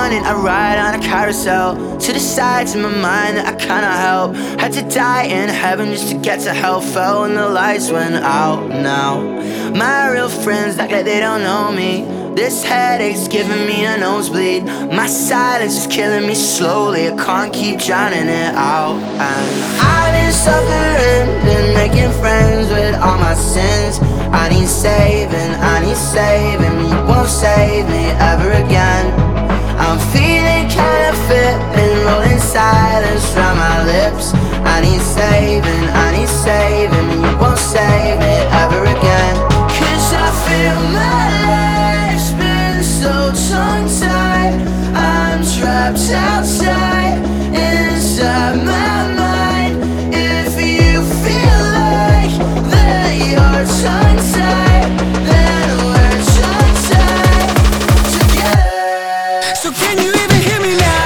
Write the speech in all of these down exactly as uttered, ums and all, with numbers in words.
morning I ride on a carousel to the sides of my mind that I cannot help. Had to die in heaven just to get to hell. Fell when the lights went out. Now my real friends act like they don't know me. This headache's giving me a nosebleed. My silence is killing me slowly. I can't keep drowning it out. And I've been suffering, been making friends with all my sins. I need saving, I need saving. You won't save me ever again. I'm feeling kinda fit, been rolling silence from my lips. I need saving, I need saving. You won't save me ever again. Cause I feel my life's been so tongue-tied. I'm trapped outside, inside my mind. If you feel like that you're tongue-tied, then we're tongue-tied together. So can you even hear me now?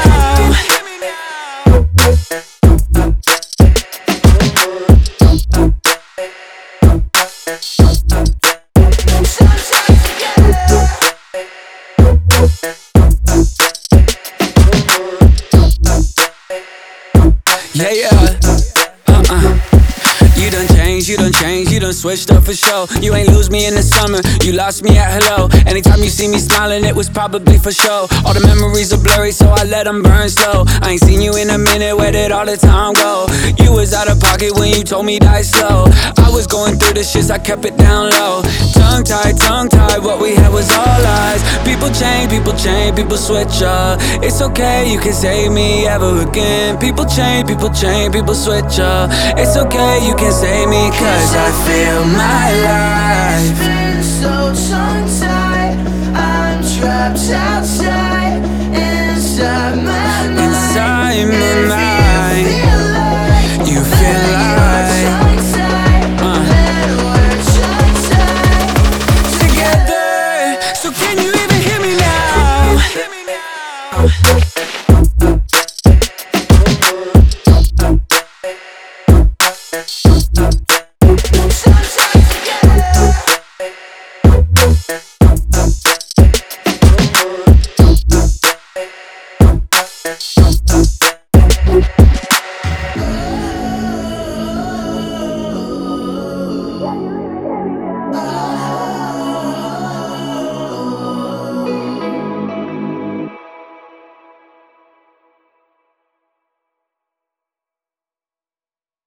Yeah, yeah, uh-uh. You done changed, you done changed, you done switched up for sure. You ain't lose me in the summer, you lost me at hello. Anytime you see me smiling, it was probably for sure. All the memories are blurry, so I let them burn slow. I ain't seen you in a minute, where did all the time go? You was out of pocket when you told me die slow. I was going through the shits, I kept it down low. Tongue-tied, tongue-tied, what we had was all lies. People change, people change, people switch up. It's okay, you can save me ever again. People change, people change, people switch up. It's okay, you can save me, cause I feel my life been so tongue-tied. I'm trapped outside, inside my mind. inside my mind. You feel like uh. together. So can you even hear me now? Together.